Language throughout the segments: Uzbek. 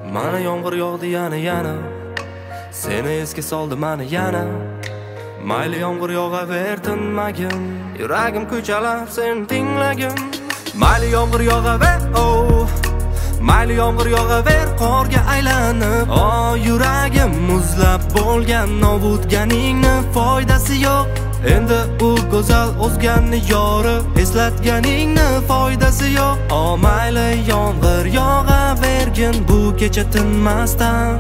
Mana yomg'ir yog'di yana seni esga soldi mani yana. Mayli yomg'ir yog'aver tinmagin, yuragim ko'chalar seni tinglagin. Mayli yomg'ir yog'aver, oh mayli yomg'ir yog'aver qorga aylanib. Yuragim muzlab bo'lgan, novutganingni foydasi yo'q. Endi u go'zal o'zganni yori, eslatganingni foydasi yo'q. Mayli yomg'ir yog'avergin bu kecha tinmasdan.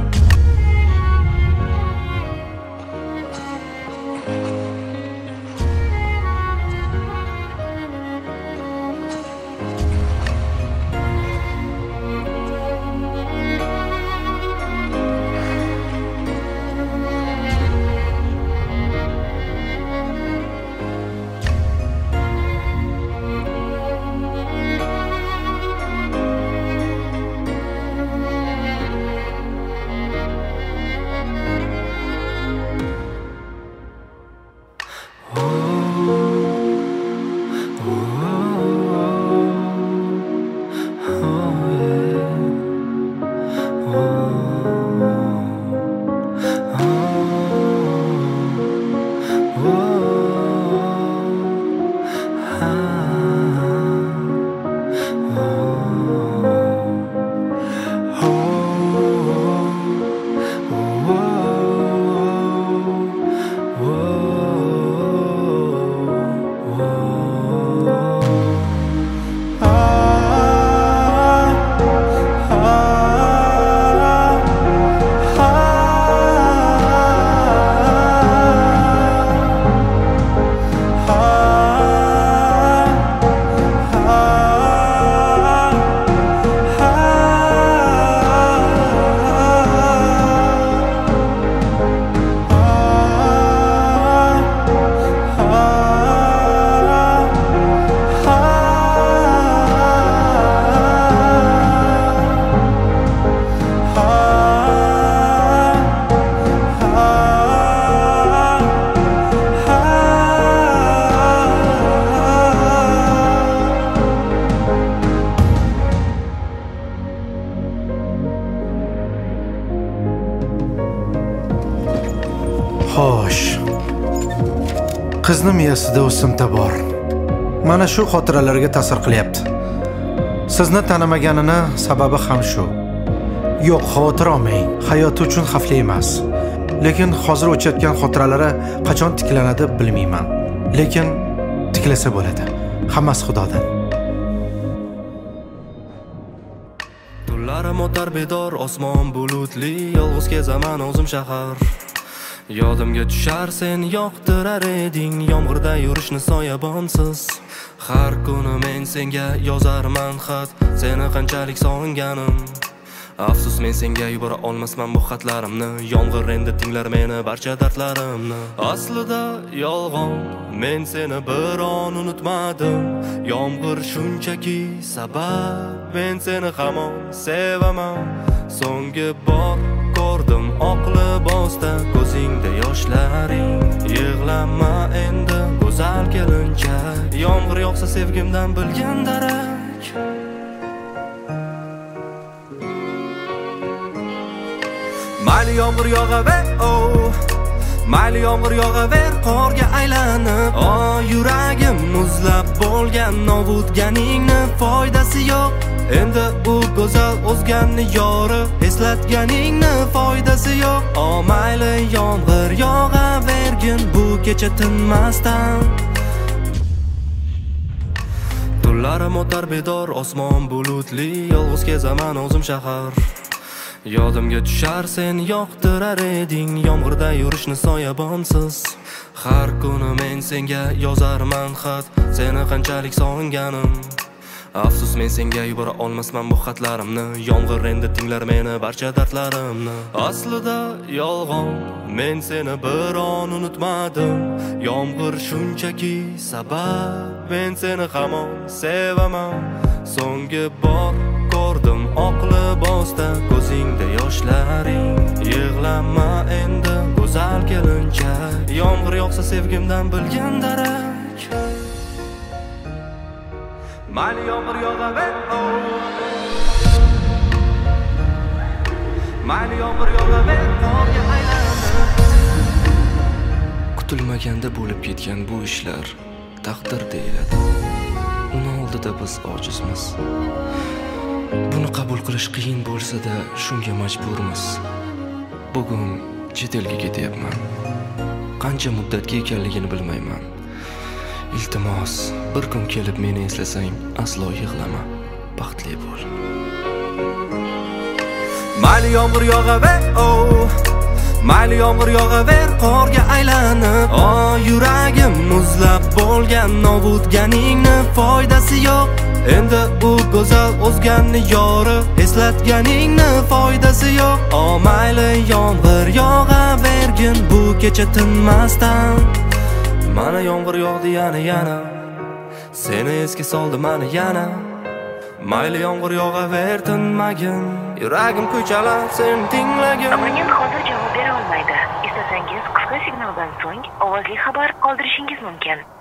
Xo'sh. Qizni miyasida o'simta bor. Mana shu xotiralarga ta'sir qilyapti. Sizni tanimaganini sababi ham shu. Yo'q, xavotir olmang. Hayoti uchun xavfli emas. Lekin hozir o'chayotgan xotiralari qachon tiklanadi bilmayman. Lekin tiklasa bo'ladi. Hammasi Xudodan. Tunlarim o'tar bedor, osmon bulutli, yolg'iz kezaman o'zim shahar. Yodimga tushar sen yoqtirar eding, yomg'irda yurishni soyabonsiz. Har kuni men senga yozarman xat, seni qanchalik sog'inganim. Afsus, men senga yubora olmasman bu xatlarimni. Yomg'ir endi tinglar meni barcha dardlarimni. Aslida yolg'on, men seni bir on unutmadim. Yomg'ir shunchaki sabab, men seni hamon sevaman. So'nggi bor ko'rdim oq libosda ko'zingda yoshlaring. Yig'lama endi go'zal kelinchak, yomg'ir yog'sa sevgimdan bilgan darak. Mayli yomg'ir yog'aver, oh mayli yomg'ir yog'aver qorga aylanib. Yuragim muzlab bo'lgan, novutganingni foydasi yo'q. Endi u go'zal o'zganni yori, eslatganingni foydasi yo'q. Mayli yomg'ir yog'avergin bu kecha tinmasdan. Tunlarim o'tar bedor, osmon bulutli, yolg'iz kezaman o'zim shahar. Yodimga tushar sen yoqtirar eding, yomg'irda yurishni soyabonsiz. Har kuni men senga yozarman xat, seni qanchalik sog'inganim. Afsus, men senga yubora olmasman bu xatlarimni. Yomg'ir endi tinglar meni barcha dardlarimni. Aslida yolg'on, men seni bir on unutmadim. Yomg'ir shunchaki sabab, men seni hamon sevaman. So'nggi bor ko'rdim oq libosda ko'zingda yoshlaring. Yig'lama endi go'zal kelinchak, yomg'ir yog'sa sevgimdan bilgan darak. Mayli yomg'ir yog'aver, oh mayli yomg'ir yog'aver qorga aylanib. Kutilmaganda bo'lib ketgan bu ishlar taqdir deyiladi. Uni oldida biz ojizmiz. Buni qabul qilish qiyin bo'lsa-da, shunga majburmiz. Bugun chet elga ketyapman. Qancha muddatga ekanligini bilmayman. Iltimos, bir kun kelib meni eslasang, aslo yig'lama. Baxtli bo'l. Mayli yomg'ir yog'aver, mayli yomg'ir yog'aver qorga aylanib. Yuragim muzlab bo'lgan, nobudganingni foydasi yo'q. Endi bu go'zal o'zganni yori, eslatganingni foydasi yo'q. Mayli yomg'ir yog'avergin bu kecha tinmasdan. Mana yomg'ir yog'di yana. Seni esga soldi mana yana. Mayli yomg'ir yog'aver tinmagin. Yuragim ko'chalar sen tinglagin. Abonent hozir javob bera olmaydi. Istasangiz qisqa signaldan so'ng ovozli xabar qoldirishingiz mumkin.